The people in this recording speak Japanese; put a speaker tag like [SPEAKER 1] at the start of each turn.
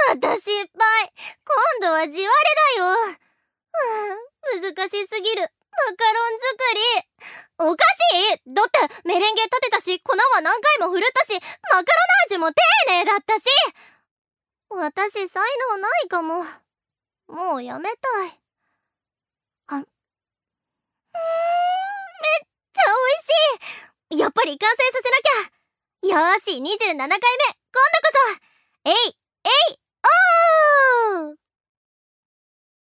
[SPEAKER 1] また失敗。今度は地割れだよ。難しすぎる。マカロン作り。おかしい。だってメレンゲ立てたし、粉は何回も振るったし、マカロナージュも丁寧だったし。私才能ないかも。もうやめたい。めっちゃ美味しい。やっぱり完成させなきゃ。よーし、27回目。今度こそ。えい、えい、おー！